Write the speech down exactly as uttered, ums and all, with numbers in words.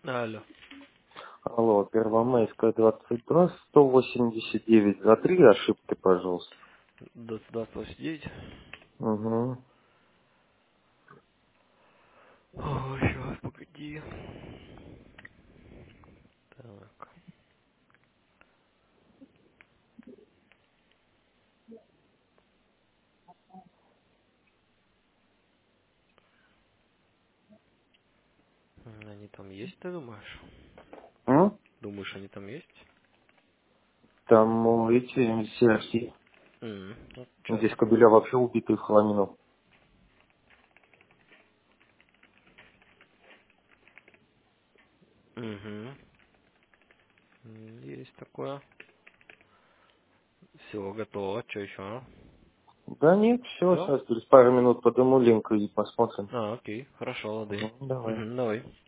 Алло. Алло, Первомайская, двадцать два, сто восемьдесят девять за три, ошибки, пожалуйста. двадцать два сорок девять. Угу. Ой, сейчас, погоди. Так. М, Они там есть, ты думаешь? М? Думаешь, они там есть? Там, ну, эти си ар си. М, Ну, сейчас. Здесь кабеля вообще убитые в хламину. Угу. Есть такое. Все, готово. Что еще? Да нет, все, Все? сейчас через пару минут подыму линк и посмотрим. А, окей. Хорошо, лады. Угу, давай. Угу, давай.